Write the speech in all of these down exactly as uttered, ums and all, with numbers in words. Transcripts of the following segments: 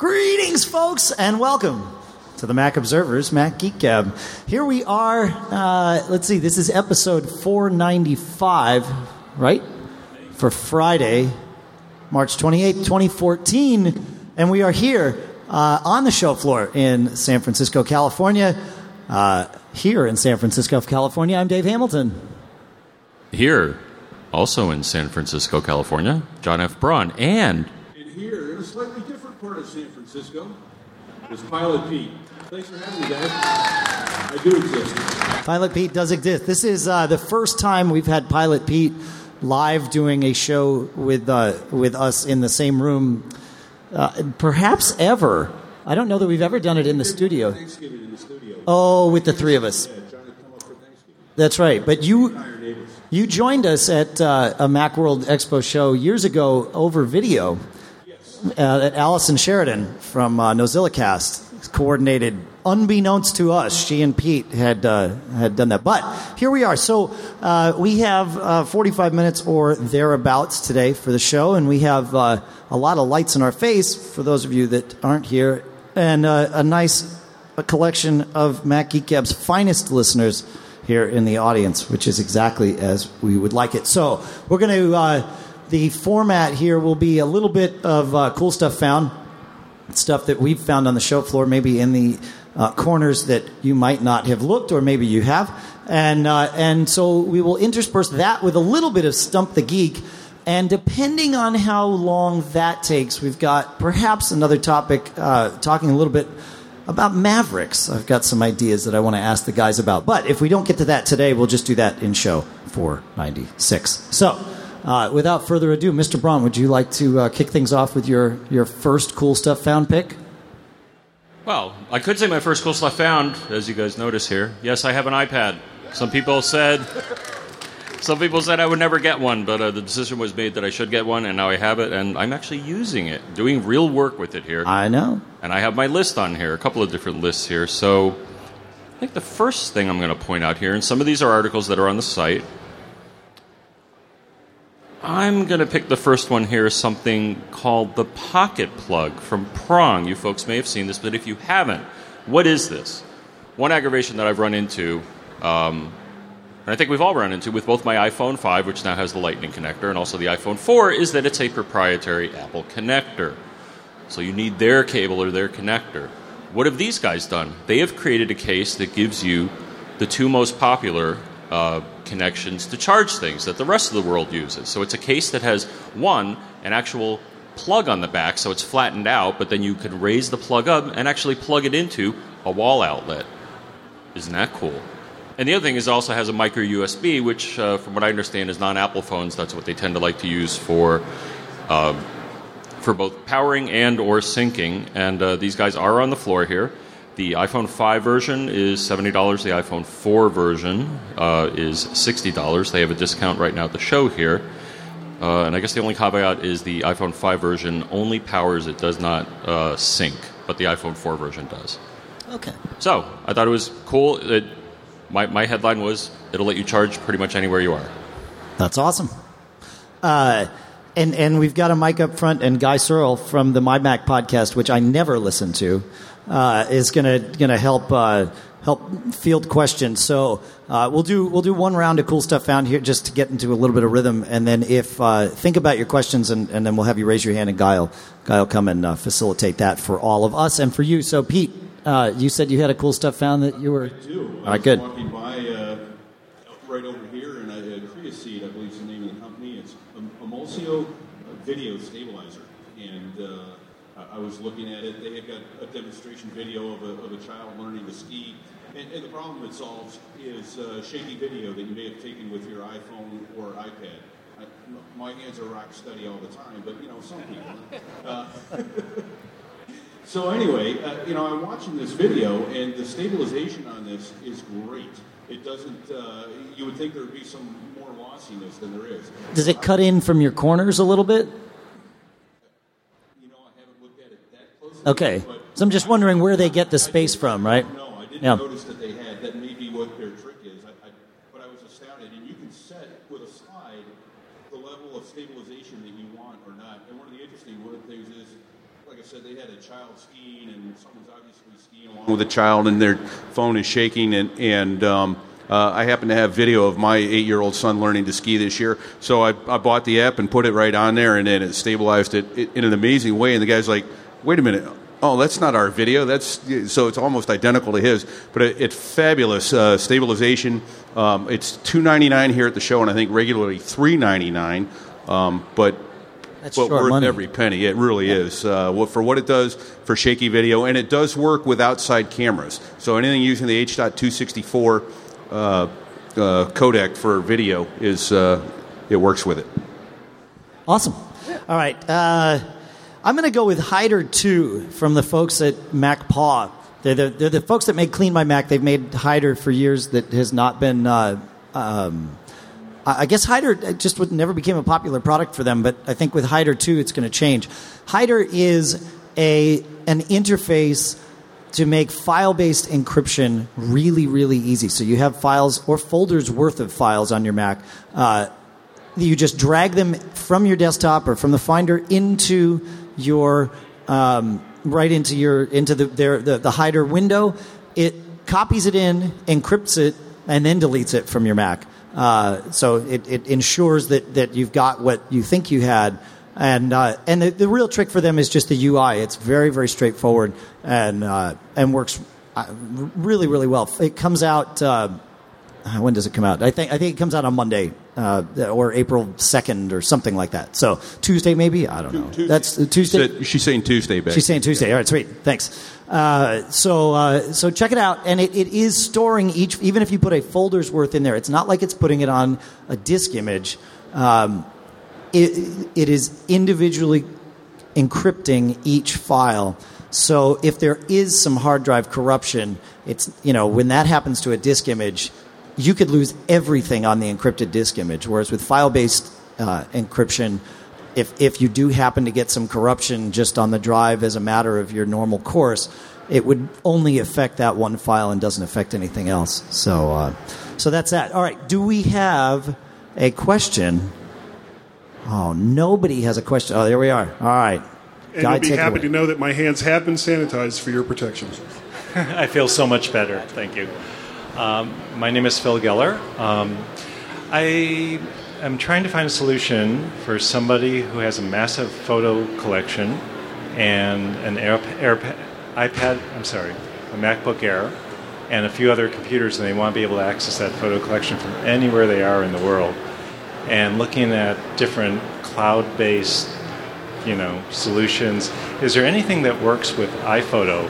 Greetings, folks, and welcome to the Mac Observer's Mac Geek Gab. Here we are, uh, let's see, this is episode four ninety-five, right? For Friday, March twenty-eighth, twenty fourteen, and we are here uh, on the show floor in San Francisco, California. Uh, here in San Francisco, California, I'm Dave Hamilton. Here, also in San Francisco, California, John F. Braun, and... And here, in a slightly different part of San Francisco, is Pilot Pete. Thanks for having me, guys. I do exist. Pilot Pete does exist. This is uh, the first time we've had Pilot Pete live doing a show with uh, with us in the same room, uh, perhaps ever. I don't know that we've ever done it in the studio. Thanksgiving in the studio. Oh, with the three of us. Yeah, John had come up for Thanksgiving. That's right. But you Our neighbors. you joined us at uh, a Macworld Expo show years ago over video. Yes. Uh, at Allison Sheridan from uh, NozillaCast coordinated, unbeknownst to us. She and Pete had uh, had done that, but here we are. So uh, we have uh, forty-five minutes or thereabouts today for the show, and we have uh, a lot of lights in our face for those of you that aren't here, and uh, a nice a collection of Mac Geek Gab's finest listeners here in the audience, which is exactly as we would like it. So we're going to. Uh, The format here will be a little bit of uh, cool stuff found, stuff that we've found on the show floor, maybe in the uh, corners that you might not have looked, or maybe you have. And uh, and so we will intersperse that with a little bit of Stump the Geek. And depending on how long that takes, we've got perhaps another topic, uh, talking a little bit about Mavericks. I've got some ideas that I want to ask the guys about. But if we don't get to that today, we'll just do that in show four ninety-six. So... Uh, without further ado, Mister Braun, would you like to uh, kick things off with your, your first cool stuff found pick? Well, I could say my first cool stuff found, as you guys notice here. Yes, I have an iPad. Some people said... Some people said I would never get one, but uh, the decision was made that I should get one, and now I have it, and I'm actually using it, doing real work with it here. I know. And I have my list on here, a couple of different lists here. So I think the first thing I'm going to point out here, and some of these are articles that are on the site... I'm going to pick the first one here, something called the Pocket Plug from Prong. You folks may have seen this, but if you haven't, what is this? One aggravation that I've run into, um, and I think we've all run into with both my iPhone five, which now has the Lightning connector, and also the iPhone four, is that it's a proprietary Apple connector. So you need their cable or their connector. What have these guys done? They have created a case that gives you the two most popular Uh, connections to charge things that the rest of the world uses. So it's a case that has, one, an actual plug on the back, so it's flattened out, but then you can raise the plug up and actually plug it into a wall outlet. Isn't that cool? And the other thing is it also has a micro U S B, which, uh, from what I understand, is non-Apple phones. That's what they tend to like to use for uh, for both powering and or syncing. And uh, these guys are on the floor here. The iPhone five version is seventy dollars. The iPhone four version uh, is sixty dollars. They have a discount right now at the show here. Uh, and I guess the only caveat is the iPhone five version only powers, it does not uh, sync, but the iPhone four version does. Okay. So, I thought it was cool. It, my, my headline was, it'll let you charge pretty much anywhere you are. That's awesome. Uh, and, and we've got a mic up front, and Guy Searle from the My Mac podcast, which I never listen to, Uh, is gonna gonna help uh, help field questions. So uh, we'll do we'll do one round of cool stuff found here just to get into a little bit of rhythm, and then if uh, think about your questions, and, and then we'll have you raise your hand, and Guy will, Guy will come and uh, facilitate that for all of us and for you. So Pete, uh, you said you had a cool stuff found that you were. I do. All right, I was good. walking by uh, right over here, and I had Creaseed, I believe is the name of the company. It's Emulsio Video Stabilizer, and uh, I was looking at it. They had got a demonstration video of a, of a child learning to ski. And, and the problem it solves is uh, shaky video that you may have taken with your iPhone or iPad. I, my hands are rock steady all the time, but, you know, some people. Uh, so anyway, uh, you know, I'm watching this video, and the stabilization on this is great. It doesn't, uh, you would think there would be some more lossiness than there is. Does it cut in from your corners a little bit? Okay, so I'm just wondering where they get the space from, right? No, I didn't Yeah. notice that they had. That may be what their trick is. I, I, but I was astounded. And you can set with a slide the level of stabilization that you want or not. And one of the interesting one of the things is, like I said, they had a child skiing, and someone's obviously skiing along with a child, and their phone is shaking, and, and um, uh, I happen to have video of my eight-year-old son learning to ski this year, so I, I bought the app and put it right on there, and then it stabilized it in an amazing way, and the guy's like, wait a minute, oh, that's not our video. That's so it's almost identical to his, but it, it's fabulous uh, stabilization. Um, it's two ninety-nine here at the show, and I think regularly three ninety-nine. Um, but That's but short worth money. every penny. It really yeah. is uh, what, for what it does for shaky video, and it does work with outside cameras. So anything using the H two sixty-four uh, uh, codec for video is uh, it works with it. Awesome. All right. Uh, I'm going to go with Hider two from the folks at MacPaw. They're the, they're the folks that make Clean My Mac. They've made Hider for years that has not been... Uh, um, I guess Hider just would, never became a popular product for them, but I think with Hider two it's going to change. Hider is a an interface to make file-based encryption really, really easy. So you have files or folders worth of files on your Mac. Uh, you just drag them from your desktop or from the Finder into your um, right into your into the, their, the the Hider window. It copies it in, encrypts it, and then deletes it from your Mac. Uh, so it, it ensures that, that you've got what you think you had. And uh, and the, the real trick for them is just the U I. It's very, very straightforward and uh, and works really, really well. It comes out... Uh, when does it come out? I think I think it comes out on Monday uh, or April second or something like that. So Tuesday maybe? I don't know. Tuesday. That's uh, Tuesday? She's saying Tuesday, Beck. She's saying Tuesday. All right, sweet. Thanks. Uh, so uh, so check it out. And it, it is storing each, even if you put a folder's worth in there, it's not like it's putting it on a disk image. Um, it, it is individually encrypting each file. So if there is some hard drive corruption, it's, you know, when that happens to a disk image, you could lose everything on the encrypted disk image. Whereas with file-based uh, encryption, if if you do happen to get some corruption just on the drive as a matter of your normal course, it would only affect that one file and doesn't affect anything else. So, uh, so that's that. All right. Do we have a question? Oh, nobody has a question. Oh, there we are. All right. And Guy, you'll be take it happy away. to know that my hands have been sanitized for your protection. I feel so much better. Thank you. Um, my name is Phil Geller. Um, I am trying to find a solution for somebody who has a massive photo collection and an Air, Air, iPad, I'm sorry, a MacBook Air, and a few other computers, and they want to be able to access that photo collection from anywhere they are in the world. And looking at different cloud-based, you know, solutions, is there anything that works with iPhoto?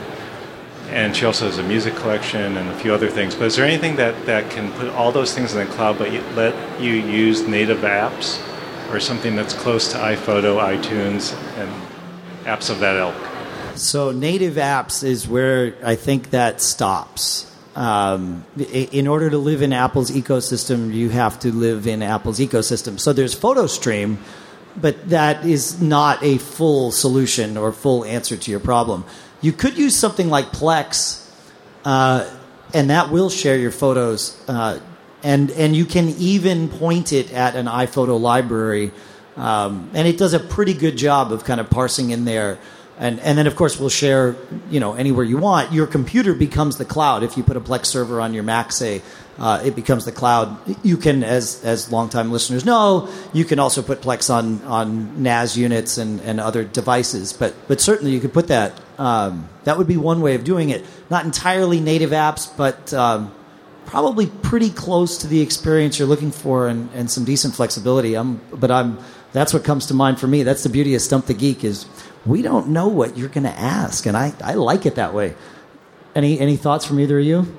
And she also has a music collection and a few other things. But is there anything that, that can put all those things in the cloud, but let you use native apps or something that's close to iPhoto, iTunes, and apps of that ilk? So native apps is where I think that stops. Um, in order to live in Apple's ecosystem, you have to live in Apple's ecosystem. So there's PhotoStream, but that is not a full solution or full answer to your problem. You could use something like Plex, uh, and that will share your photos, uh, and and you can even point it at an iPhoto library, um, and it does a pretty good job of kind of parsing in there. And and then, of course, we'll share, you know, anywhere you want. Your computer becomes the cloud. If you put a Plex server on your Mac, say, uh, it becomes the cloud. You can, as as longtime listeners know, you can also put Plex on, on N A S units and, and other devices. But but certainly you could put that. Um, that would be one way of doing it. Not entirely native apps, but um, probably pretty close to the experience you're looking for, and, and some decent flexibility. I'm, but I'm that's what comes to mind for me. That's the beauty of Stump the Geek is we don't know what you're going to ask, and I, I like it that way. Any any thoughts from either of you?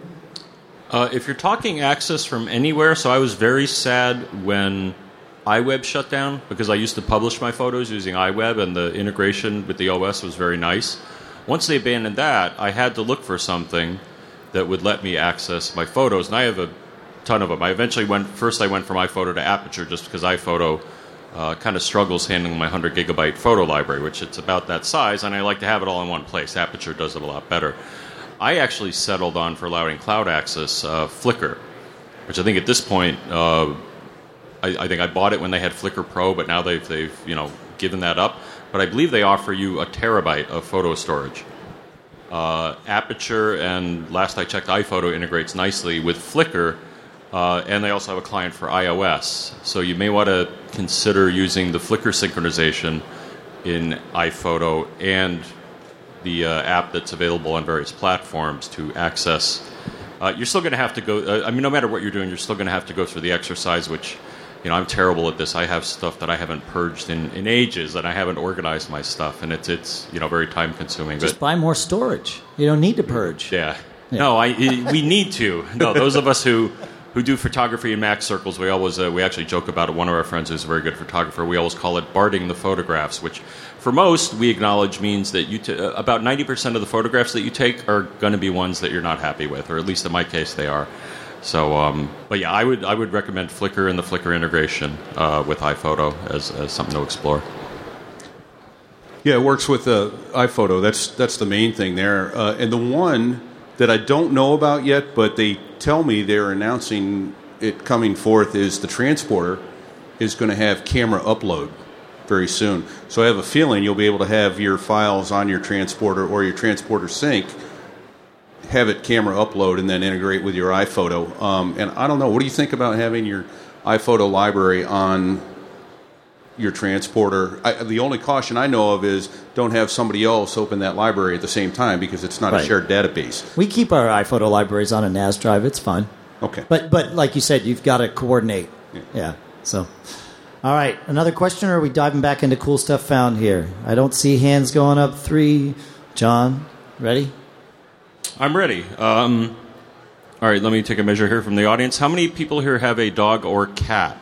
Uh, if you're talking access from anywhere, so I was very sad when iWeb shut down because I used to publish my photos using iWeb, and the integration with the O S was very nice. Once they abandoned that, I had to look for something that would let me access my photos, and I have a ton of them. I eventually went, first I went from iPhoto to Aperture just because iPhoto uh, kind of struggles handling my one hundred gigabyte photo library, which it's about that size, and I like to have it all in one place. Aperture does it a lot better. I actually settled on, for allowing cloud access, uh, Flickr, which I think at this point, uh, I, I think I bought it when they had Flickr Pro, but now they've, they've you know, given that up. but I believe they offer you a terabyte of photo storage. Uh, Aperture and last I checked, iPhoto integrates nicely with Flickr, uh, and they also have a client for iOS. So you may want to consider using the Flickr synchronization in iPhoto and the uh, app that's available on various platforms to access. Uh, you're still going to have to go, uh, I mean, no matter what you're doing, you're still going to have to go through the exercise, which, you know, I'm terrible at this. I have stuff that I haven't purged in, in ages, and I haven't organized my stuff, and it's, it's you know, very time-consuming. Just but, buy more storage. You don't need to purge. Yeah. Yeah. No, I, we need to. No, those of us who, who do photography in Mac circles, we always, uh, we actually joke about it. One of our friends who's a very good photographer, we always call it barding the photographs, which for most, we acknowledge means that you t- uh, about ninety percent of the photographs that you take are going to be ones that you're not happy with, or at least in my case, they are. So, um, but yeah, I would I would recommend Flickr and the Flickr integration uh, with iPhoto as, as something to explore. Yeah, it works with uh, iPhoto. That's that's the main thing there. Uh, and the one that I don't know about yet, but they tell me they're announcing it coming forth, is the transporter is going to have camera upload very soon. So I have a feeling you'll be able to have your files on your transporter or your transporter sync, have it camera upload, and then integrate with your iPhoto. Um, and I don't know, what do you think about having your iPhoto library on your transporter? I, the only caution I know of is don't have somebody else open that library at the same time, because it's not Right. a shared database. We keep our iPhoto libraries on a N A S drive. It's fine. Okay. But but like you said, you've got to coordinate. Yeah. Yeah. So, all right. Another question, or are we diving back into cool stuff found here? I don't see hands going up. Three. John, ready? I'm ready. Um, all right, let me take a measure here from the audience. How many people here have a dog or cat?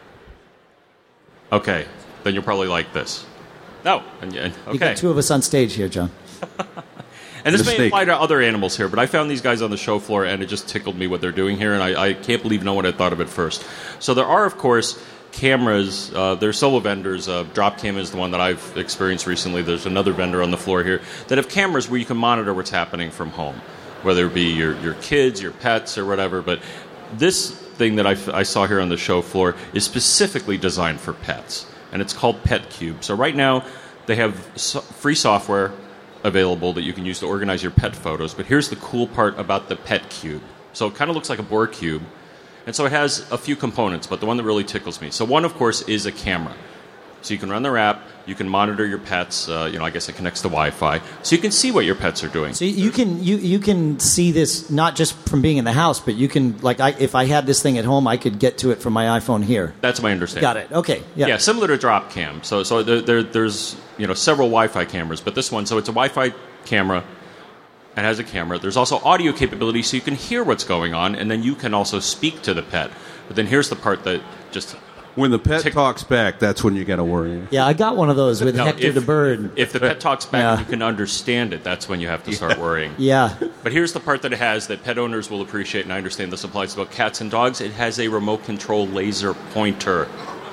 Okay, then you'll probably like this. No, and, and, okay. You got two of us on stage here, John. And this And a may snake. apply to other animals here, but I found these guys on the show floor, and it just tickled me what they're doing here, and I, I can't believe no one had thought of it first. So there are, of course, cameras. Uh, there's solo vendors. Uh, Dropcam is the one that I've experienced recently. There's another vendor on the floor here that have cameras where you can monitor what's happening from home, whether it be your, your kids, your pets, or whatever. But this thing that I, f- I saw here on the show floor is specifically designed for pets, and it's called PetCube. So right now, they have so- free software available that you can use to organize your pet photos. But here's the cool part about the PetCube. So it kind of looks like a Borg cube. And so it has a few components, but the one that really tickles me. So one, of course, is a camera. So you can run their app, you can monitor your pets, uh, you know, I guess it connects to Wi-Fi. So you can see what your pets are doing. So you can you you can see this not just from being in the house, but you can, like, I, if I had this thing at home, I could get to it from my iPhone here. That's my understanding. Got it. Okay. Yeah. Yeah, similar to Dropcam. So so there, there, there's, you know, several Wi-Fi cameras, but this one, so it's a Wi-Fi camera. It has a camera. There's also audio capability, so you can hear what's going on, and then you can also speak to the pet. But then here's the part that just... When the pet Tick- talks back, that's when you got to worry. Yeah, I got one of those with No, Hector if, the bird. If the pet talks back Yeah. and you can understand it, that's when you have to start worrying. Yeah. But here's the part that it has that pet owners will appreciate, and I understand this applies to both cats and dogs. It has a remote control laser pointer.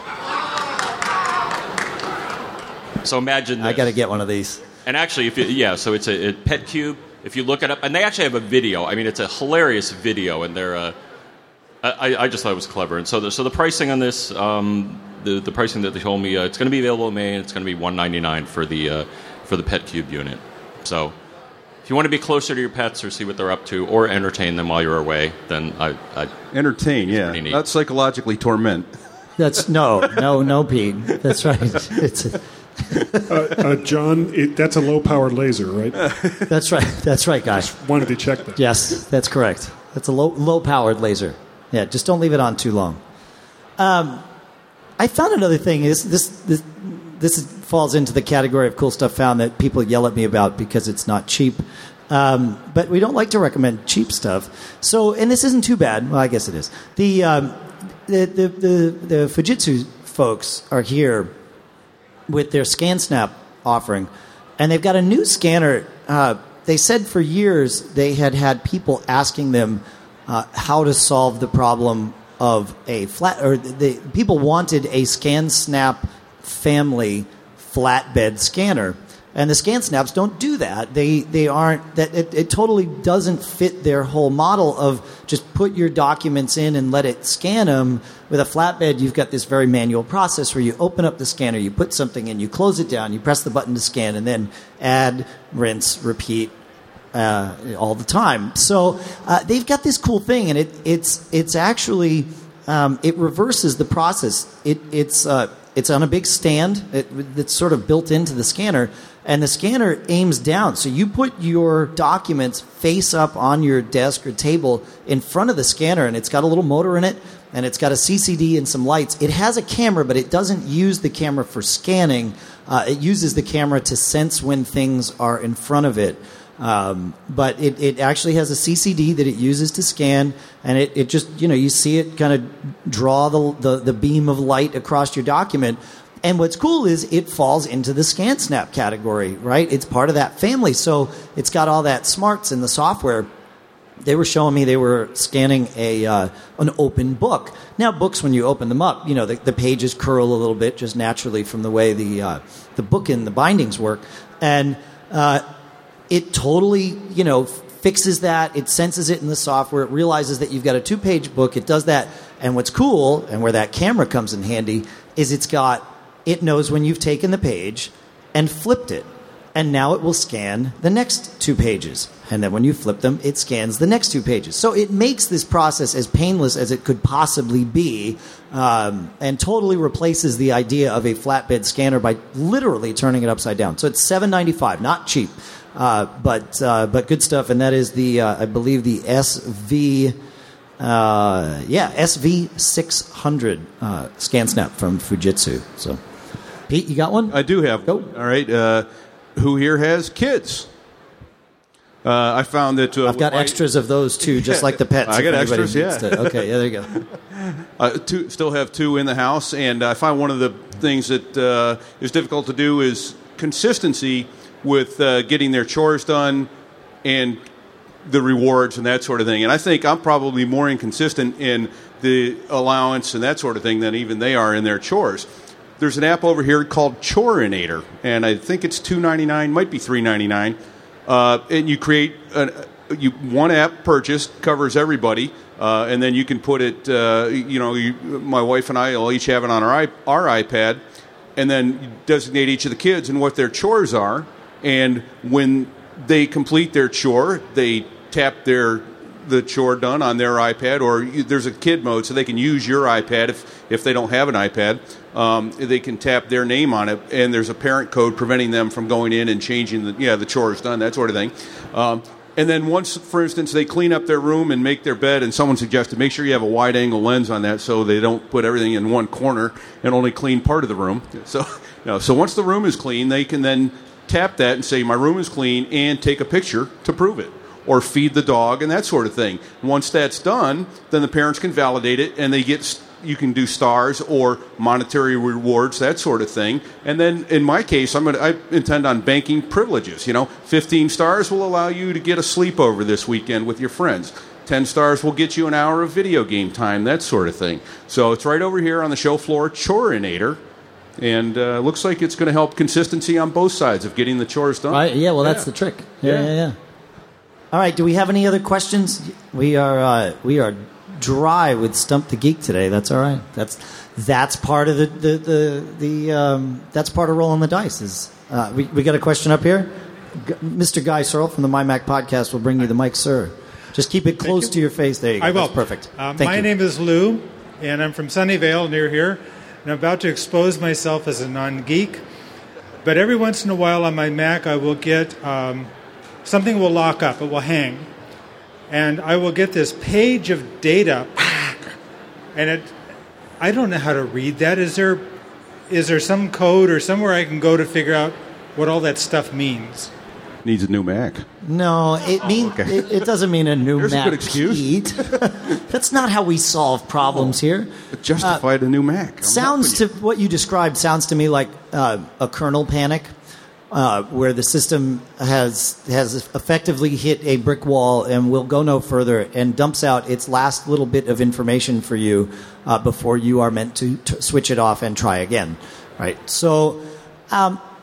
So imagine this. I got to get one of these. And actually, if you, yeah, so it's a, a PetCube. If you look it up, and they actually have a video. I mean, it's a hilarious video, and they're. Uh, I, I just thought it was clever. And so, the, so the pricing on this, um, the the pricing that they told me, uh, it's going to be available in May, and it's going to be one ninety-nine for the uh, for the PetCube unit. So, if you want to be closer to your pets or see what they're up to, or entertain them while you're away, then I. I Entertain, yeah. pretty neat. Not psychologically torment. That's no, no, no, Pete. That's right. It's a, Uh, uh, John, it, that's a low-powered laser, right? that's right. That's right, guys. Wanted to check that. Yes, that's correct. That's a low, low-powered laser. Yeah, just don't leave it on too long. Um, I found another thing. Is this this this falls into the category of cool stuff found that people yell at me about because it's not cheap. Um, but we don't like to recommend cheap stuff. So, and this isn't too bad. Well, I guess it is. The um, the, the the the Fujitsu folks are here with their ScanSnap offering, and they've got a new scanner. Uh, they said for years they had had people asking them uh, how to solve the problem of a flat, or the people wanted a ScanSnap family flatbed scanner, And the ScanSnaps don't do that. They they aren't that it, it totally doesn't fit their whole model of just put your documents in and let it scan them. With a flatbed, you've got this very manual process where you open up the scanner, you put something in, you close it down, you press the button to scan, and then add, rinse, repeat uh, all the time. So uh, they've got this cool thing, and it it's it's actually um, it reverses the process. It it's uh, it's on a big stand. It, it's sort of built into the scanner. And the scanner aims down. So you put your documents face up on your desk or table in front of the scanner, and it's got a little motor in it, and it's got a C C D and some lights. It has a camera, but it doesn't use the camera for scanning. Uh, it uses the camera to sense when things are in front of it. Um, but it, it actually has a C C D that it uses to scan, and it, it just, you know, you see it kind of draw the, the, the beam of light across your document. And what's cool is it falls into the ScanSnap category, right? It's part of that family. So it's got all that smarts in the software. They were showing me they were scanning a uh, an open book. Now, books, when you open them up, you know, the, the pages curl a little bit just naturally from the way the uh, the book and the bindings work. And uh, it totally, you know, fixes that. It senses it in the software. It realizes that you've got a two-page book. It does that. And what's cool, and where that camera comes in handy, is it's got... It knows when you've taken the page and flipped it. And now it will scan the next two pages. And then when you flip them, it scans the next two pages. So it makes this process as painless as it could possibly be, um, and totally replaces the idea of a flatbed scanner by literally turning it upside down. So it's seven dollars and ninety-five cents, not cheap, uh, but uh, but good stuff. And that is the, uh, I believe, the S V... Uh, yeah, S V six hundred uh, ScanSnap from Fujitsu. So, Pete, you got one? I do have. Go. All right. Uh, who here has kids? Uh, I found that uh, I've got my, extras of those too, just like the pets. I got if anybody extras. needs Yeah. to- okay. Yeah. There you go. Uh, two, still have two in the house, and I find one of the things that uh, is difficult to do is consistency with uh, getting their chores done and the rewards and that sort of thing. And I think I'm probably more inconsistent in the allowance and that sort of thing than even they are in their chores. There's an app over here called Choreinator, and I think it's two dollars and ninety-nine cents, might be three dollars and ninety-nine cents. Uh, and you create an, you, one app purchased covers everybody, uh, and then you can put it, uh, you know, you, my wife and I will each have it on our, our iPad, and then designate each of the kids and what their chores are. And when they complete their chore, they tap their the chore done on their iPad, or you, there's a kid mode, so they can use your iPad if, if they don't have an iPad. Um, they can tap their name on it, and there's a parent code preventing them from going in and changing the yeah the chore is done, that sort of thing. Um, and then once, for instance, they clean up their room and make their bed, and someone suggested make sure you have a wide-angle lens on that so they don't put everything in one corner and only clean part of the room. So, you know, so once the room is clean, they can then tap that and say, my room is clean, and take a picture to prove it, or feed the dog and that sort of thing. Once that's done, then the parents can validate it, and they get, you can do stars or monetary rewards, that sort of thing. And then in my case, I'm gonna, I intend on banking privileges. You know, fifteen stars will allow you to get a sleepover this weekend with your friends. ten stars will get you an hour of video game time, that sort of thing. So it's right over here on the show floor, Choreinator. And uh, looks like it's going to help consistency on both sides of getting the chores done. Right, yeah, well, that's Yeah. the trick. Yeah, Yeah. yeah, yeah. All right, do we have any other questions? We are uh, we are dry with Stump the Geek today. That's all right. That's that's part of the the the, the um, that's part of rolling the dice. Is uh, we we got a question up here? G- Mister Guy Searle from the MyMac Podcast will bring you the mic, sir. Just keep it close you. to your face. There you go. I will. That's perfect. Uh, Thank my you. name is Lou, and I'm from Sunnyvale, near here. And I'm about to expose myself as a non-geek. But every once in a while on my Mac, I will get um, something will lock up. It will hang. And I will get this page of data. And it, I don't know how to read that. Is there, is there some code or somewhere I can go to figure out what all that stuff means? Needs a new Mac. No, it means okay. it, it doesn't mean a new There's a Mac. good excuse. Pete. That's not how we solve problems here. It justified a new Mac. I'm Sounds to helping you. what you described sounds to me like uh, a kernel panic, uh, where the system has has effectively hit a brick wall and will go no further and dumps out its last little bit of information for you uh, before you are meant to, to switch it off and try again. Right. So. Um,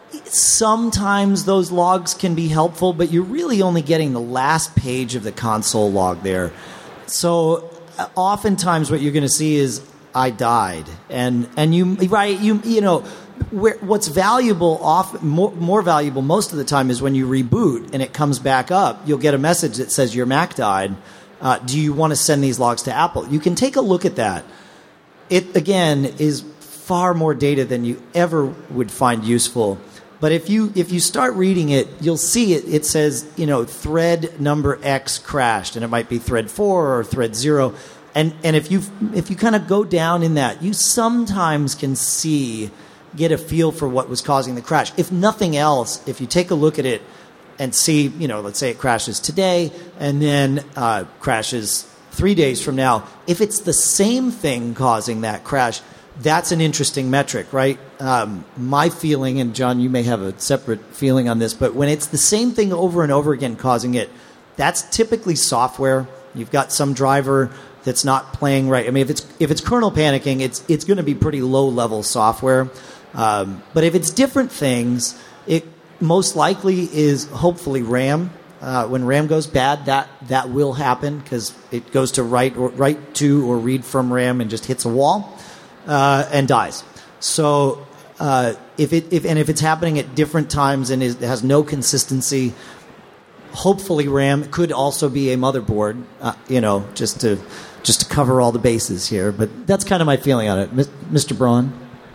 sometimes those logs can be helpful, but you're really only getting the last page of the console log there. So uh, oftentimes what you're going to see is I died, and and you right you you know where, what's valuable off more, more valuable most of the time is when you reboot and it comes back up. You'll get a message that says your Mac died. Uh, do you want to send these logs to Apple? You can take a look at that. It again is far more data than you ever would find useful. But if you if you start reading it, you'll see it. It says, you know, thread number X crashed, and it might be thread four or thread zero. And and if you if you kind of go down in that, you sometimes can see, get a feel for what was causing the crash. If nothing else, if you take a look at it and see, you know, let's say it crashes today and then uh, crashes three days from now. If it's the same thing causing that crash, that's an interesting metric, right? Um, my feeling, and John, you may have a separate feeling on this, but when it's the same thing over and over again causing it, that's typically software. You've got some driver that's not playing right. I mean, if it's if it's kernel panicking, it's it's going to be pretty low level software. Um, but if it's different things, it most likely is hopefully RAM. Uh, when RAM goes bad, that that will happen because it goes to write or write to or read from RAM and just hits a wall uh, and dies. So uh, if it if and if it's happening at different times and is, has no consistency, hopefully RAM could also be a motherboard. Uh, you know, just to just to cover all the bases here. But that's kind of my feeling on it, Mister Braun.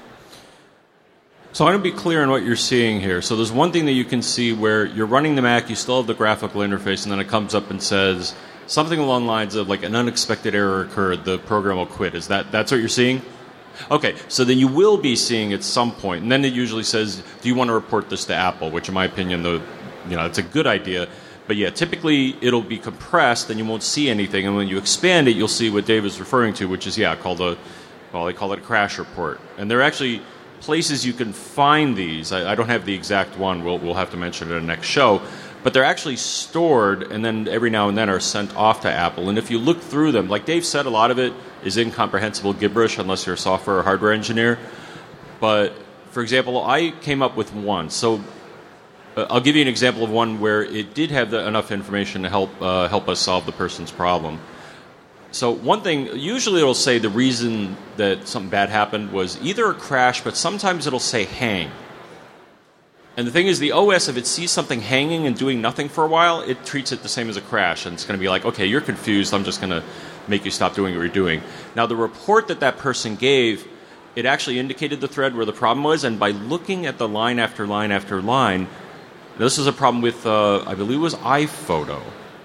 So I want to be clear on what you're seeing here. So there's one thing that you can see where you're running the Mac, you still have the graphical interface, and then it comes up and says something along the lines of like an unexpected error occurred, the program will quit. Is that that's what you're seeing? Okay, so then you will be seeing at some point, and then it usually says, do you want to report this to Apple? Which in my opinion, though, you know, it's a good idea. But yeah, typically it'll be compressed and you won't see anything, and when you expand it, you'll see what Dave is referring to, which is, yeah, called a, well, they call it a crash report. And they're actually places you can find these. I, I don't have the exact one. We'll, we'll have to mention it in the next show. But they're actually stored and then every now and then are sent off to Apple. And if you look through them, like Dave said, a lot of it is incomprehensible gibberish unless you're a software or hardware engineer. But, for example, I came up with one. So uh, I'll give you an example of one where it did have the, enough information to help uh, help us solve the person's problem. So one thing, usually it'll say the reason that something bad happened was either a crash, but sometimes it'll say hang. And the thing is, the O S, if it sees something hanging and doing nothing for a while, it treats it the same as a crash. And it's going to be like, okay, you're confused, I'm just going to make you stop doing what you're doing. Now, the report that that person gave, it actually indicated the thread where the problem was. And by looking at the line after line after line, this is a problem with, uh, I believe it was iPhoto.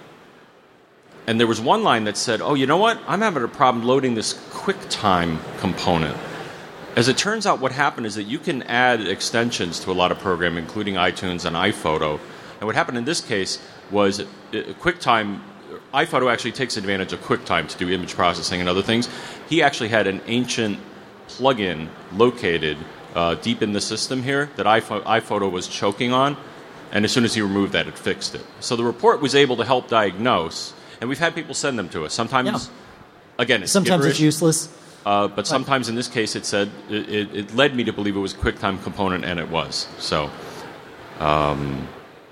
And there was one line that said, oh, you know what? I'm having a problem loading this QuickTime component. As it turns out, what happened is that you can add extensions to a lot of programs, including iTunes and iPhoto. And what happened in this case was QuickTime, iPhoto actually takes advantage of QuickTime to do image processing and other things. He actually had an ancient plugin located uh, deep in the system here that iPhoto was choking on. And as soon as he removed that, it fixed it. So the report was able to help diagnose. And we've had people send them to us. Sometimes, yeah. again, it's sometimes gibberish, it's useless. Uh, but sometimes in this case, it said it, it, it led me to believe it was a QuickTime component, and it was. So, um,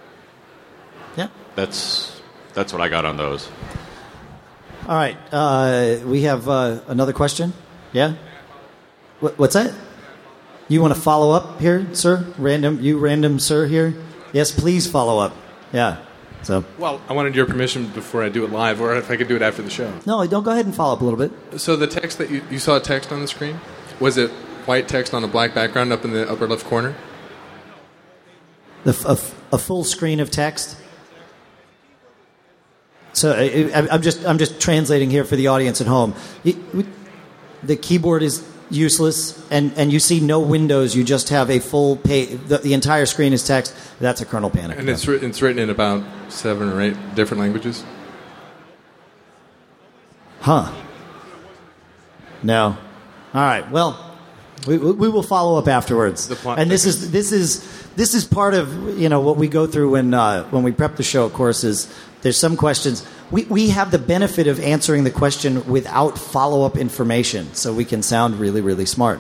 yeah, that's that's what I got on those. All right, uh, we have uh, another question. Yeah, what, what's that? You want to follow up here, sir? Random, you random, sir here. Yes, please follow up. Yeah. So. Well, I wanted your permission before I do it live, or if I could do it after the show. No, don't go ahead and follow up a little bit. So the text that you, you saw text on the screen, was it white text on a black background up in the upper left corner? The, a, a full screen of text? So I, I'm just I'm just translating here for the audience at home. The keyboard is useless, and, and you see no windows. You just have a full page. The, the entire screen is text. That's a kernel panic. And it's written, it's written in about seven or eight different languages? Huh. No. All right. Well, we, we will follow up afterwards. And this is this is this is part of you know what we go through when uh, when we prep the show. Of course, is there's some questions. We we have the benefit of answering the question without follow-up information, so we can sound really, really smart.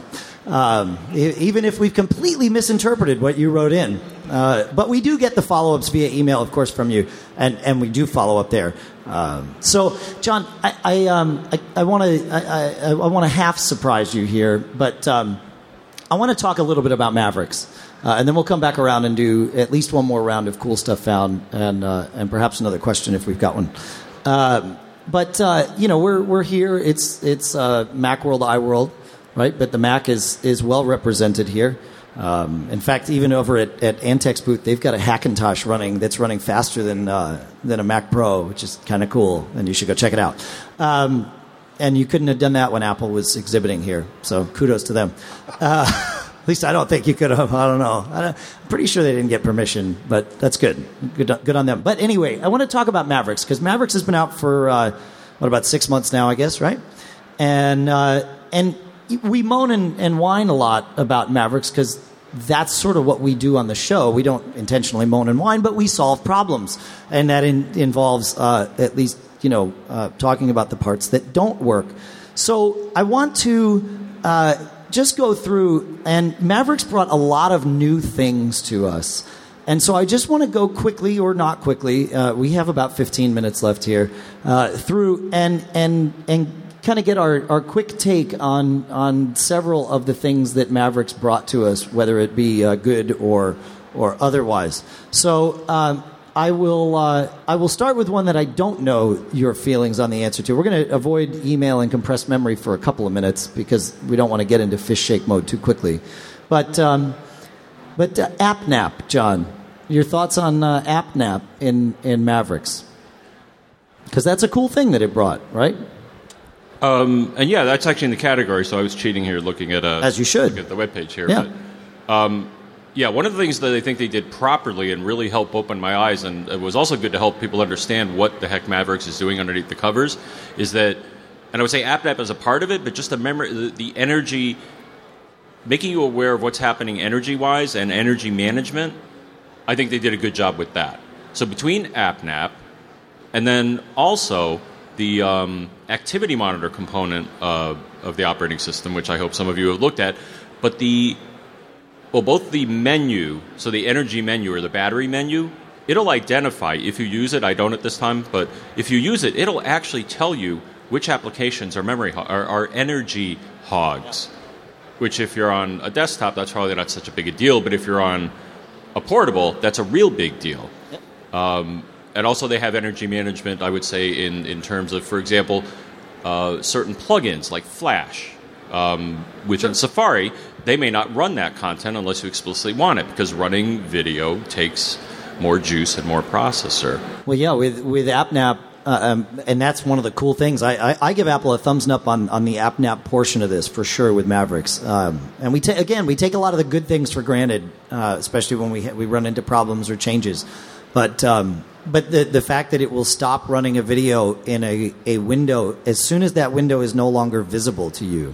um, e- even if we've completely misinterpreted what you wrote in. Uh, but we do get the follow-ups via email, of course, from you, and, and we do follow up there. Um, so, John, I, I, um, I, I want to I, I, I want to half surprise you here, but um, I want to talk a little bit about Mavericks, uh, and then we'll come back around and do at least one more round of cool stuff found, and uh, and perhaps another question if we've got one. Uh, but uh, you know, we're we're here. It's it's uh, Macworld, iWorld, right? But the Mac is is well represented here. Um, in fact, even over at, at Antec's booth, they've got a Hackintosh running that's running faster than uh, than a Mac Pro, which is kind of cool, and you should go check it out. Um, and you couldn't have done that when Apple was exhibiting here, so kudos to them. Uh, at least I don't think you could have. I don't know. I don't, I'm pretty sure they didn't get permission, but that's good. Good, good on them. But anyway, I want to talk about Mavericks, because Mavericks has been out for, uh, what, about six months now, I guess, right? And uh, and we moan and, and whine a lot about Mavericks, because that's sort of what we do on the show. We don't intentionally moan and whine, but we solve problems. And that in, involves uh, at least, you know, uh, talking about the parts that don't work. So I want to uh, just go through, and Mavericks brought a lot of new things to us. And so I just want to go quickly, or not quickly, uh, we have about fifteen minutes left here, uh, through and and and kind of get our, our quick take on on several of the things that Mavericks brought to us, whether it be uh, good or or otherwise. So um, I will uh, I will start with one that I don't know your feelings on the answer to. We're going to avoid email and compressed memory for a couple of minutes, because we don't want to get into fish shake mode too quickly. But um, but uh, AppNap, John, your thoughts on uh, AppNap in in Mavericks? Because that's a cool thing that it brought, right? Um, and yeah, that's actually in the category. So I was cheating here, looking at a as you should look at the webpage here. Yeah. But, um, yeah, one of the things that I think they did properly and really helped open my eyes, and it was also good to help people understand what the heck Mavericks is doing underneath the covers, is that, and I would say AppNap as a part of it, but just the memory, the, the energy, making you aware of what's happening energy-wise and energy management. I think they did a good job with that. So between AppNap and then also the um, activity monitor component uh, of the operating system, which I hope some of you have looked at, but the, well, both the menu, so the energy menu or the battery menu, it'll identify, if you use it, I don't at this time, but if you use it, it'll actually tell you which applications are memory ho- are, are energy hogs, which if you're on a desktop, that's probably not such a big a deal, but if you're on a portable, that's a real big deal. Um, And also they have energy management, I would say, in, in terms of, for example, uh, certain plugins like Flash, um, which in Safari, they may not run that content unless you explicitly want it, because running video takes more juice and more processor. Well, yeah, with, with AppNap, uh, um, and that's one of the cool things. I, I, I give Apple a thumbs up on, on the AppNap portion of this, for sure, with Mavericks. Um, and we ta- again, we take a lot of the good things for granted, uh, especially when we, ha- we run into problems or changes. But... Um, But the the fact that it will stop running a video in a, a window as soon as that window is no longer visible to you.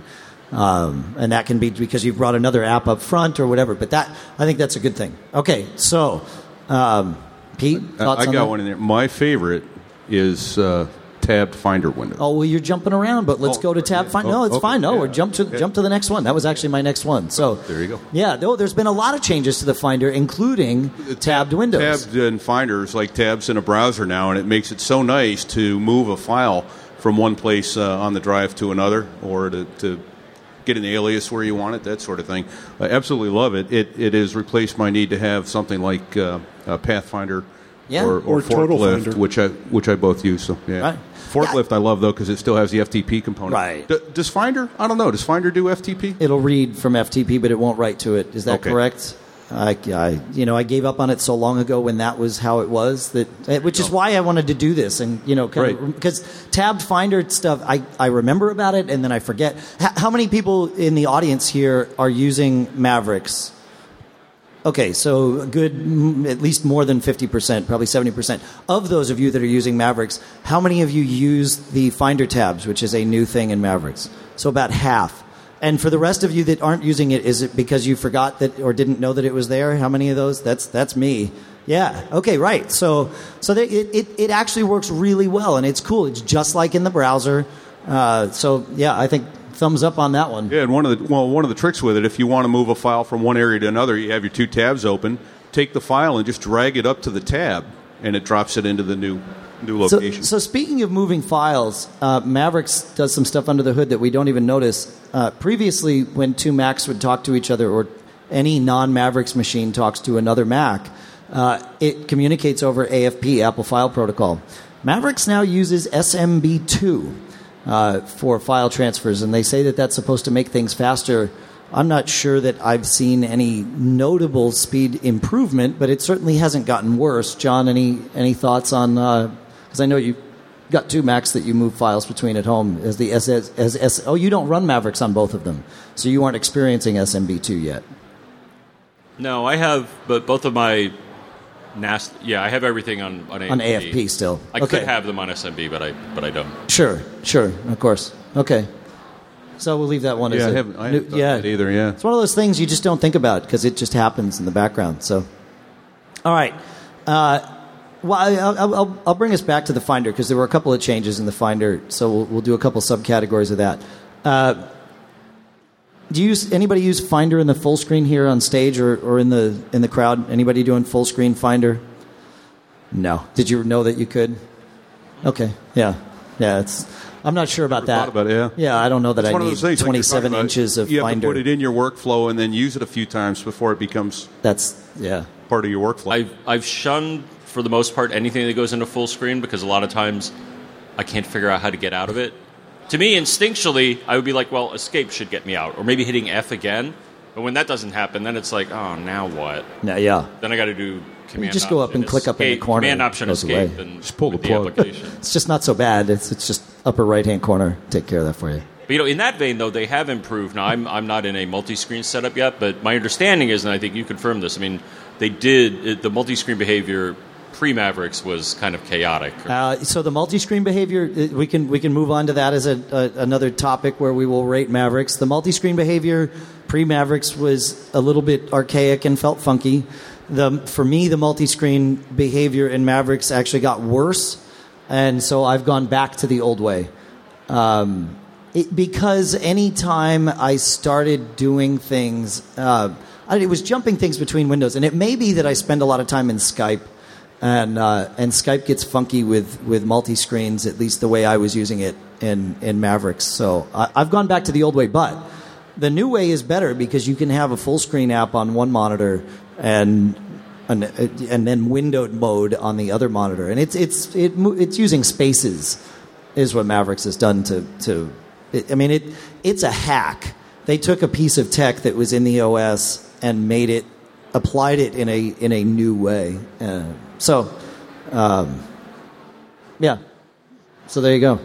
Um, and that can be because you've brought another app up front or whatever. But that I think that's a good thing. Okay, so, um, Pete, thoughts I, I on got that? one in there. My favorite is uh, tabbed Finder window. Oh, well, you're jumping around, but let's Oh, go to tab yeah. find. Oh, No, it's okay. fine. No, Yeah. we're jump to Okay. jump to the next one. That was actually my next one. So There you go. Yeah, no, there's been a lot of changes to the Finder, including tabbed windows. Tabbed in Finder is like tabs in a browser now, and it makes it so nice to move a file from one place uh, on the drive to another, or to, to get an alias where you want it, that sort of thing. I absolutely love it. It it has replaced my need to have something like uh, uh, Pathfinder Yeah. or, or, Or Total Forklift, Finder. which I which I both use. So yeah. Right. Forklift I love though because it still has the F T P component. Right. D- does Finder? I don't know. Does Finder do F T P? It'll read from F T P, but it won't write to it. Is that Okay. correct? I, I, you know, I gave up on it so long ago when that was how it was. That, which is why I wanted to do this, and you know, kind of, because tabbed Finder stuff, I, I remember about it and then I forget. H- how many people in the audience here are using Mavericks? Okay, so a good, mm, at least more than fifty percent, probably seventy percent. Of those of you that are using Mavericks, how many of you use the Finder tabs, which is a new thing in Mavericks? So about half. And for the rest of you that aren't using it, is it because you forgot that or didn't know that it was there? How many of those? That's that's me. Yeah. Okay. Right. So so they, it, it it actually works really well, and it's cool. It's just like in the browser. Uh, so yeah, I think thumbs up on that one. Yeah, and one of the well, one of the tricks with it, if you want to move a file from one area to another, you have your two tabs open. Take the file and just drag it up to the tab, and it drops it into the new new location. So, so speaking of moving files, uh, Mavericks does some stuff under the hood that we don't even notice. Uh, previously, when two Macs would talk to each other, or any non-Mavericks machine talks to another Mac, uh, it communicates over A F P, Apple File Protocol. Mavericks now uses S M B two uh, for file transfers, and they say that that's supposed to make things faster. I'm not sure that I've seen any notable speed improvement, but it certainly hasn't gotten worse. John, any any thoughts on? Because uh, I know you got two Macs that you move files between at home. As the as, as, as, as oh, you don't run Mavericks on both of them, so you aren't experiencing S M B two yet. No, I have, but both of my N A S, yeah, I have everything on on A F P. On A F P still. I okay. could have them on S M B, but I but I don't. Sure, sure, of course. Okay. So we'll leave that one yeah, as I a haven't, I new, haven't thought yeah. that either, yeah. It's one of those things you just don't think about because it just happens in the background. So, all right. Uh, well, I, I'll, I'll, I'll bring us back to the Finder because there were a couple of changes in the Finder. So we'll, we'll do a couple subcategories of that. Uh, do you use, anybody use Finder in the full screen here on stage or, or in the in the crowd? Anybody doing full screen Finder? No. Did you know that you could? Okay. Yeah. Yeah. It's. I'm not sure about that. About it, yeah. yeah, I don't know that it's I one need of those things, twenty-seven like inches of you have Finder. to put it in your workflow and then use it a few times before it becomes That's yeah part of your workflow. I've I've shunned for the most part anything that goes into full screen because a lot of times I can't figure out how to get out of it. To me, instinctually, I would be like, well, escape should get me out, or maybe hitting F again. But when that doesn't happen, then it's like, oh, now what? No, yeah. Then I got to do command. You just go up and click up in the escape, corner. Command option goes escape away. and Just pull the with plug. application. It's just not so bad. It's it's just upper right hand corner. Take care of that for you. But, you know, in that vein, though, they have improved. Now, I'm I'm not in a multi-screen setup yet, but my understanding is, and I think you confirmed this, I mean, they did, it, the multi-screen behavior pre-Mavericks was kind of chaotic. Uh, so the multi-screen behavior, uh, we can we can move on to that as a, a another topic where we will rate Mavericks. The multi-screen behavior pre-Mavericks was a little bit archaic and felt funky. The for me, the multi-screen behavior in Mavericks actually got worse, and so I've gone back to the old way. Um, it, because anytime I started doing things, uh, I, it was jumping things between windows, and it may be that I spend a lot of time in Skype. And uh, and Skype gets funky with, with multi-screens, at least the way I was using it in, in Mavericks. So I, I've gone back to the old way. But the new way is better because you can have a full-screen app on one monitor and and, and then windowed mode on the other monitor. And it's it's it, it's using spaces is what Mavericks has done to... to it, I mean, it it's a hack. They took a piece of tech that was in the O S and made it, applied it in a in a new way. Uh, So, um, yeah. So there you go.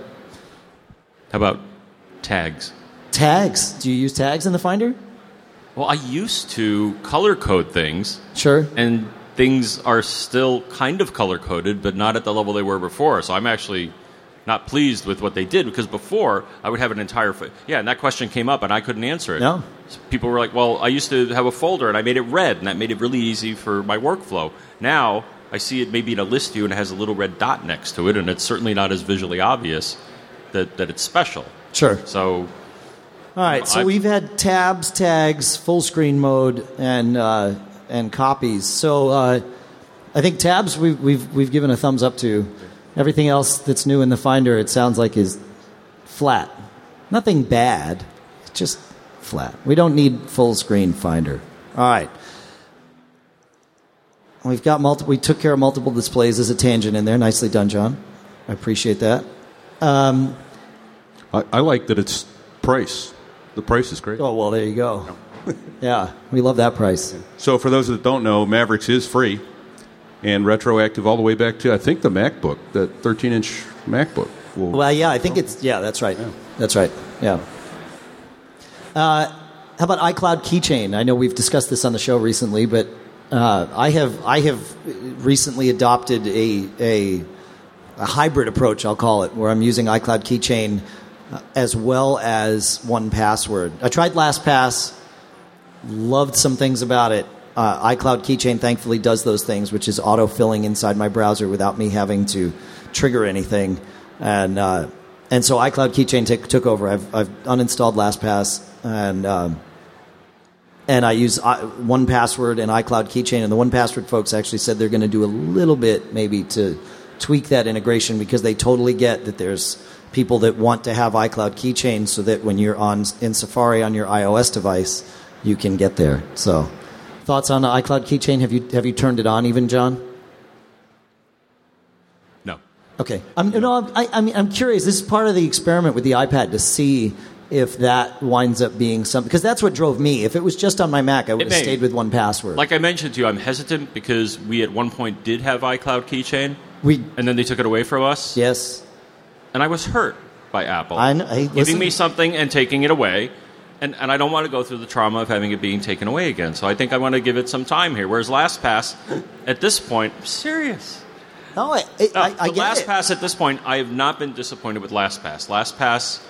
How about tags? Tags. Do you use tags in the Finder? Well, I used to color code things. Sure. And things are still kind of color coded, but not at the level they were before. So I'm actually not pleased with what they did because before I would have an entire fo- yeah, and that question came up and I couldn't answer it. No. So people were like, "Well, I used to have a folder and I made it red, and that made it really easy for my workflow." Now I see it maybe in a list view and it has a little red dot next to it, and it's certainly not as visually obvious that, that it's special. Sure. So, all right. So I've, we've had tabs, tags, full screen mode, and uh, and copies. So uh, I think tabs we've we've we've given a thumbs up to. Everything else that's new in the Finder, it sounds like, is flat. Nothing bad, just flat. We don't need full screen Finder. All right. We've got multiple. We took care of multiple displays as a tangent in there. Nicely done, John. I appreciate that. Um, I, I like that it's price. The price is great. oh well, there you go. Yeah, we love that price. So for those that don't know, Mavericks is free and retroactive all the way back to, I think, the MacBook, the thirteen-inch MacBook. Will Well, yeah, I think it's yeah. That's right. Yeah. That's right. Yeah. Uh, how about iCloud Keychain? I know we've discussed this on the show recently, but uh, I have I have recently adopted a, a a hybrid approach. I'll call it, where I'm using iCloud Keychain uh, as well as one Password. I tried LastPass, loved some things about it. Uh, iCloud Keychain thankfully does those things, which is auto-filling inside my browser without me having to trigger anything. And uh, and so iCloud Keychain t- took over. I've, I've uninstalled LastPass, and um, and I use I, one Password and iCloud Keychain. And the one Password folks actually said they're going to do a little bit maybe to tweak that integration, because they totally get that there's people that want to have iCloud Keychain so that when you're on in Safari on your iOS device, you can get there. So, thoughts on the iCloud Keychain? Have you have you turned it on even, John? No. Okay. I'm, no, I'm, I, I mean, I'm curious. This is part of the experiment with the iPad to see if that winds up being something, because that's what drove me. If it was just on my Mac, I would have stayed with one Password. Like I mentioned to you, I'm hesitant because we at one point did have iCloud Keychain, we and then they took it away from us. Yes. And I was hurt by Apple I know, hey, giving listen. me something and taking it away. And, and I don't want to go through the trauma of having it being taken away again. So I think I want to give it some time here. Whereas LastPass, at this point, I'm serious. No, I, I, No, I, I the get it. LastPass at this point, I have not been disappointed with LastPass. LastPass,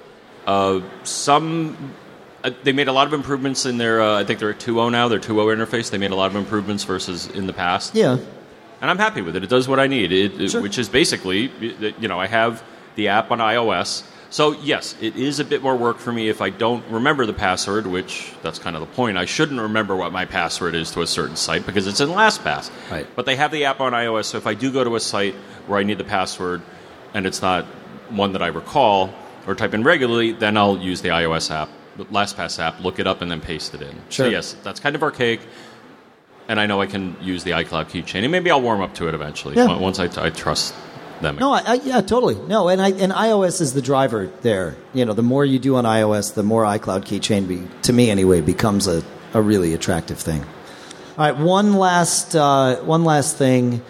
uh, some uh, they made a lot of improvements in their. Uh, I think they're at two point oh now. Their two point oh interface. They made a lot of improvements versus in the past. Yeah. And I'm happy with it. It does what I need, it, it, Sure. which is basically, you know, I have the app on iOS. So, yes, it is a bit more work for me if I don't remember the password, which that's kind of the point. I shouldn't remember what my password is to a certain site because it's in LastPass. Right. But they have the app on iOS, so if I do go to a site where I need the password and it's not one that I recall or type in regularly, then I'll use the iOS app, the LastPass app, look it up, and then paste it in. Sure. So, yes, that's kind of archaic. And I know I can use the iCloud keychain, and maybe I'll warm up to it eventually Yeah. once I, I trust them. No, I, I, yeah, totally. No, and I, and iOS is the driver there. You know, the more you do on iOS, the more iCloud Keychain, be, to me anyway, becomes a, a really attractive thing. All right, one last uh, one last thing.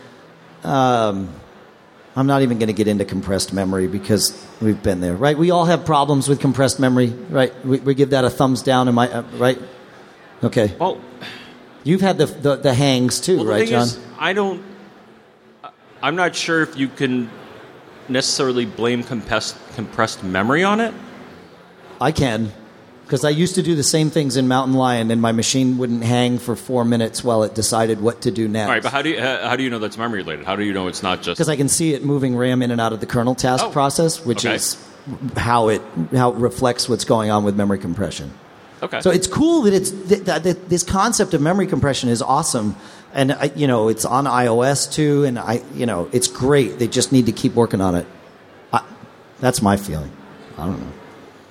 Um, I'm not even going to get into compressed memory because we've been there, right? We all have problems with compressed memory, right? We, we give that a thumbs down, am I, uh, right? Okay. Well, You've had the the, the hangs too, well, the right, thing John? is, I don't. I'm not sure if you can necessarily blame compressed compressed memory on it. I can, because I used to do the same things in Mountain Lion, and my machine wouldn't hang for four minutes while it decided what to do next. All right, but how do you uh, how do you know that's memory related? How do you know it's not just Because I can see it moving RAM in and out of the kernel task Oh, process, which okay. is how it how it reflects what's going on with memory compression. okay? So it's cool that it's that, that, that this concept of memory compression is awesome, and I, you know it's on iOS too, and I you know it's great. They just need to keep working on it. I, that's my feeling. I don't know.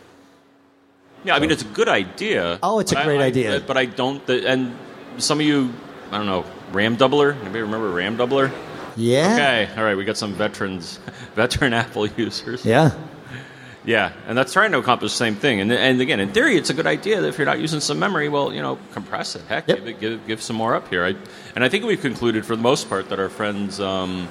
Yeah, I mean it's a good idea. Oh, it's a but great I, I, idea. But I don't. The, and some of you, I don't know, RAM Doubler. Anybody remember RAM Doubler? Yeah. Okay, all right, we got some veterans, veteran Apple users. Yeah. Yeah, and that's trying to accomplish the same thing. And and again, in theory, it's a good idea that if you're not using some memory, well, you know, compress it. Heck, Yep. give, it, give give some more up here. I, and I think we've concluded for the most part that our friends, um,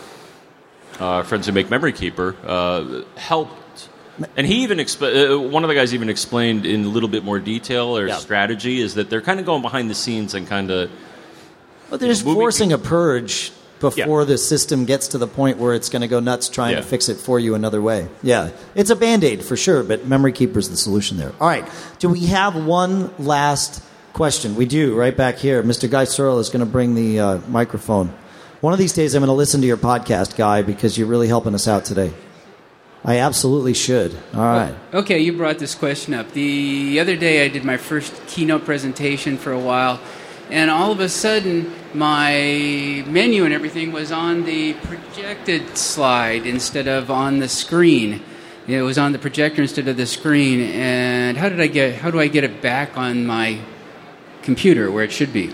uh, friends who make Memory Keeper, uh, helped. And he even expl- uh, one of the guys even explained in a little bit more detail their Yeah. strategy is that they're kind of going behind the scenes and kind of. Well, they're just Moving- forcing a purge before Yeah. the system gets to the point where it's going to go nuts trying Yeah. to fix it for you another way. Yeah, it's a Band-Aid for sure, but Memory Keeper's the solution there. All right, do we have one last question? We do, right back here. Mister Guy Searle is going to bring the uh, microphone. One of these days I'm going to listen to your podcast, Guy, because you're really helping us out today. I absolutely should. All right. Okay, you brought this question up. The other day I did my first keynote presentation for a while, and all of a sudden my menu and everything was on the projected slide instead of on the screen. It was on the projector instead of the screen. And how did I get how do I get it back on my computer where it should be?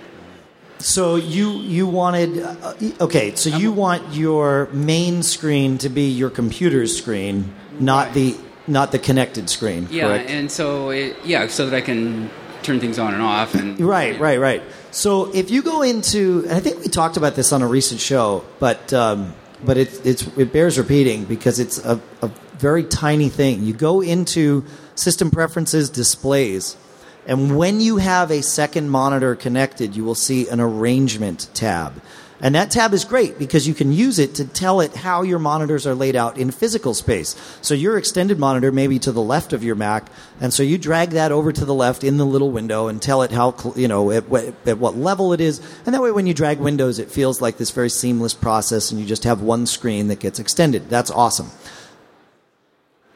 So you you wanted uh, okay. So you want your main screen to be your computer's screen, not Right. the not the connected screen. Yeah, correct? and so it, yeah, so that I can turn things on and off and Right, right, right. So if you go into, and I think we talked about this on a recent show, but um, but it, it's it bears repeating because it's a, a very tiny thing. You go into System Preferences, Displays, and when you have a second monitor connected, you will see an Arrangement tab. And that tab is great because you can use it to tell it how your monitors are laid out in physical space. So your extended monitor may be to the left of your Mac, and so you drag that over to the left in the little window and tell it how, cl- you know, at, wh- at what level it is. And that way when you drag windows, it feels like this very seamless process and you just have one screen that gets extended. That's awesome.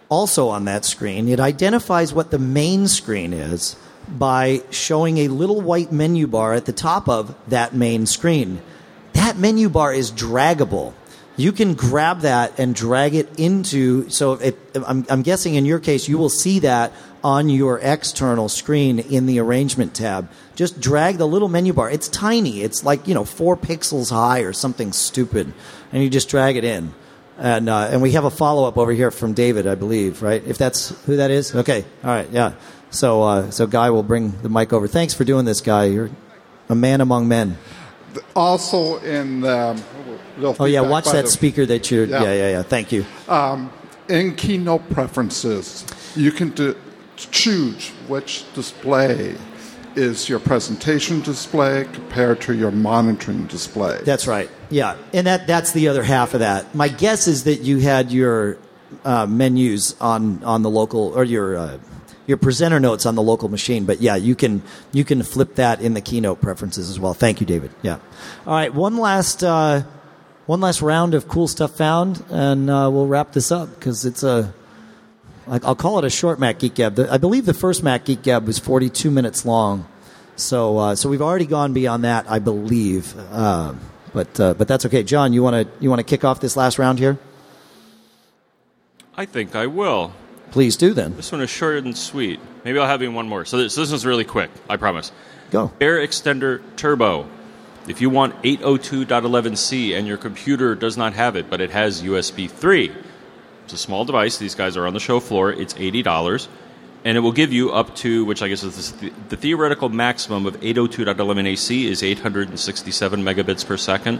also on that screen. It identifies what the main screen is by showing a little white menu bar at the top of that main screen. That menu bar is draggable. You can grab that and drag it into, so it, I'm, I'm guessing in your case you will see that on your external screen in the arrangement tab. Just drag the little menu bar. It's tiny. It's like, you know, four pixels high or something stupid. And you just drag it in. And uh, and we have a follow-up over here from David, I believe, right? If that's who that is? Okay. All right, yeah. So, uh, so Guy will bring the mic over. Thanks for doing this, Guy. You're a man among men. Also in um, oh yeah, watch that the, speaker that you're. Yeah, yeah, yeah. yeah. Thank you. Um, in Keynote preferences, you can do, choose which display is your presentation display compared to your monitoring display. That's right. Yeah, and that that's the other half of that. My guess is that you had your uh, menus on on the local or your. Uh, Your presenter notes on the local machine, but yeah, you can you can flip that in the Keynote preferences as well. Thank you, David. Yeah. All right, one last uh, one last round of cool stuff found, and uh, we'll wrap this up because it's a I'll call it a short Mac Geek Gab. I believe the first Mac Geek Gab was forty-two minutes long, so uh, so we've already gone beyond that, I believe. Uh, but uh, but that's okay. John, you want to you want to kick off this last round here? I think I will. Please do, then. This one is short and sweet. Maybe I'll have you one more. So this, this one's really quick, I promise. Go. Air Extender Turbo. If you want eight oh two dot eleven c and your computer does not have it, but it has U S B three, it's a small device. These guys are on the show floor. It's eighty dollars. And it will give you up to, which I guess is the, the theoretical maximum of eight oh two dot eleven A C is eight hundred sixty-seven megabits per second.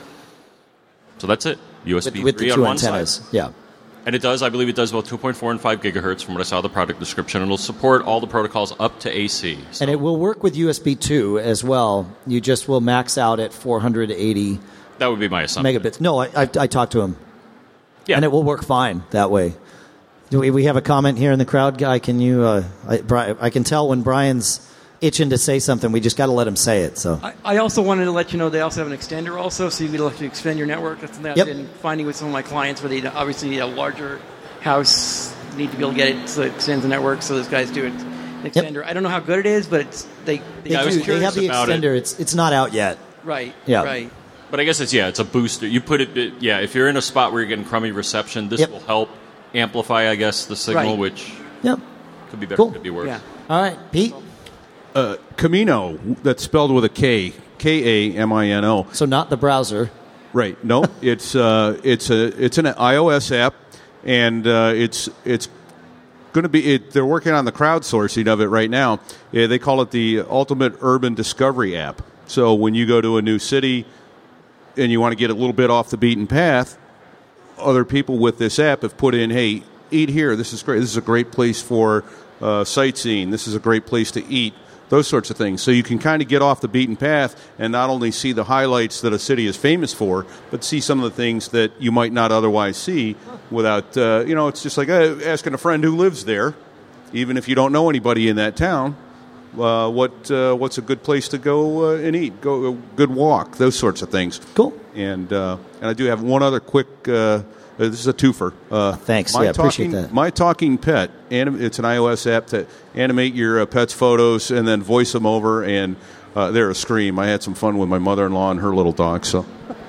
So that's it. U S B with, with three the on two one antennas. side. Yeah. And it does, I believe it does both two point four and five gigahertz from what I saw in the product description. And it'll support all the protocols up to A C. So. And it will work with U S B two as well. You just will max out at four hundred eighty That would be my assumption. megabits. No, I, I, I talked to him. Yeah. And it will work fine that way. Do we, we have a comment here in the crowd, Guy? Can you, uh, I, Brian, I can tell when Brian's itching to say something. We just got to let him say it. So I, I also wanted to let you know they also have an extender also, so you can actually extend your network. That's something I've Yep. been finding with some of my clients where they obviously need a larger house, need to be able to get it so it extends the network, so those guys do it. An extender. Yep. I don't know how good it is, but it's, they, they, they, Yeah, I was do. They have the curious about extender. it. It's it's not out yet. right, Yeah. right. But I guess it's, yeah, it's a booster. You put it, it yeah, if you're in a spot where you're getting crummy reception, this Yep. will help amplify, I guess, the signal, Right. which Yep. could be better, Cool. could be worse. Yeah. All right, Pete. Uh, Camino, that's spelled with a K, K A M I N O. So not the browser. Right. No, it's uh, it's a it's an iOS app, and uh, it's it's going to be. It, they're working on the crowdsourcing of it right now. Yeah, they call it the Ultimate Urban Discovery app. So when you go to a new city and you want to get a little bit off the beaten path, other people with this app have put in, "Hey, eat here. This is great. This is a great place for uh, sightseeing. This is a great place to eat." Those sorts of things. So you can kind of get off the beaten path and not only see the highlights that a city is famous for, but see some of the things that you might not otherwise see without, uh, you know, it's just like uh, asking a friend who lives there, even if you don't know anybody in that town, uh, what uh, what's a good place to go uh, and eat, go a good walk, those sorts of things. Cool. And uh, and I do have one other quick. Uh, this is a twofer. Uh, Thanks. My Yeah, appreciate talking, that. My Talking Pet. Anim- it's an iOS app to animate your uh, pet's photos and then voice them over, and uh, they're a scream. I had some fun with my mother-in-law and her little dog. So,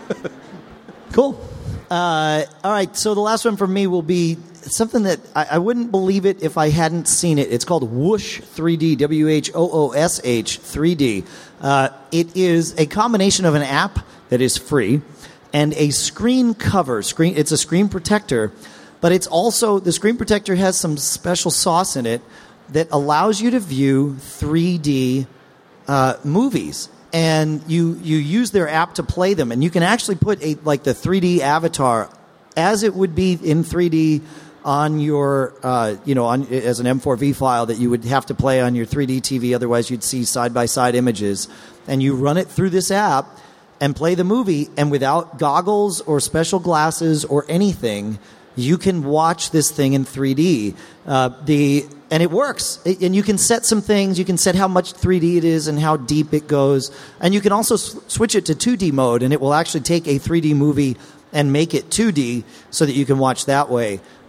Cool. Uh, all right, so the last one for me will be something that I, I wouldn't believe it if I hadn't seen it. It's called Whoosh three D, W H O O S H three D. Uh, it is a combination of an app that is free and a screen cover. Screen. It's a screen protector, but it's also, the screen protector has some special sauce in it that allows you to view three D uh, movies. And you, you use their app to play them, and you can actually put a like the three D avatar as it would be in three D on your uh, you know on as an M four V file that you would have to play on your three D T V. Otherwise, you'd see side by side images, and you run it through this app and play the movie. And without goggles or special glasses or anything, you can watch this thing in three D. Uh, the And it works. It, and you can set some things. You can set how much three D it is and how deep it goes. And you can also s- switch it to two D mode, and it will actually take a three D movie and make it two D so that you can watch that way.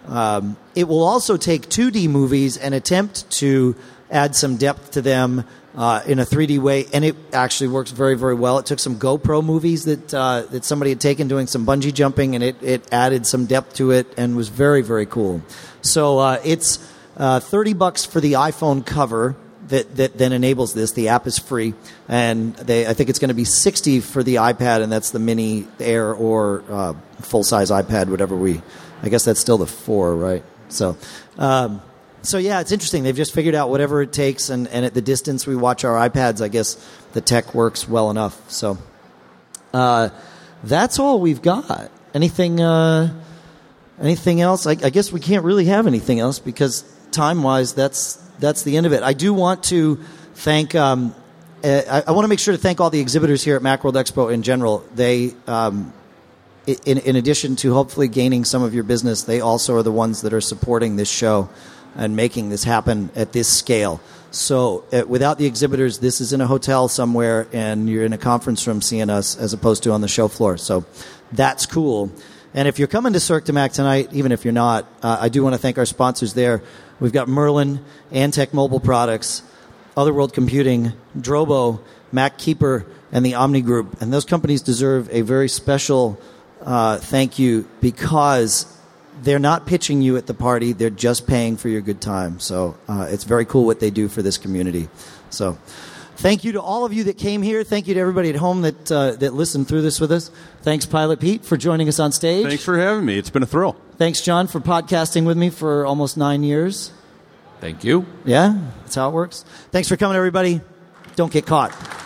Um, it will also take two D movies and attempt to add some depth to them uh, in a three D way, and it actually works very, very well. It took some GoPro movies that uh, that somebody had taken doing some bungee jumping, and it, it added some depth to it and was very, very cool. So uh, it's uh, thirty bucks for the iPhone cover that, that then enables this. The app is free, and they I think it's going to be sixty for the iPad, and that's the Mini Air or uh, full-size iPad, whatever we... I guess that's still the four, right? So... Um, So, yeah, it's interesting. They've just figured out whatever it takes, and, and at the distance we watch our iPads, I guess the tech works well enough. So uh, that's all we've got. Anything uh, anything else? I, I guess we can't really have anything else because time-wise, that's that's the end of it. I do want to thank um, – I, I want to make sure to thank all the exhibitors here at Macworld Expo in general. They um, – in, in addition to hopefully gaining some of your business, they also are the ones that are supporting this show and making this happen at this scale. So uh, without the exhibitors, this is in a hotel somewhere, and you're in a conference room seeing us as opposed to on the show floor. So that's cool. And if you're coming to Cirque du Mac tonight, even if you're not, uh, I do want to thank our sponsors there. We've got Merlin, Antec Mobile Products, Otherworld Computing, Drobo, Mac Keeper, and the Omni Group. And those companies deserve a very special uh, thank you because they're not pitching you at the party. They're just paying for your good time. So uh, it's very cool what they do for this community. So thank you to all of you that came here. Thank you to everybody at home that uh, that listened through this with us. Thanks, Pilot Pete, for joining us on stage. Thanks for having me. It's been a thrill. Thanks, John, for podcasting with me for almost nine years. Thank you. Yeah, that's how it works. Thanks for coming, everybody. Don't get caught.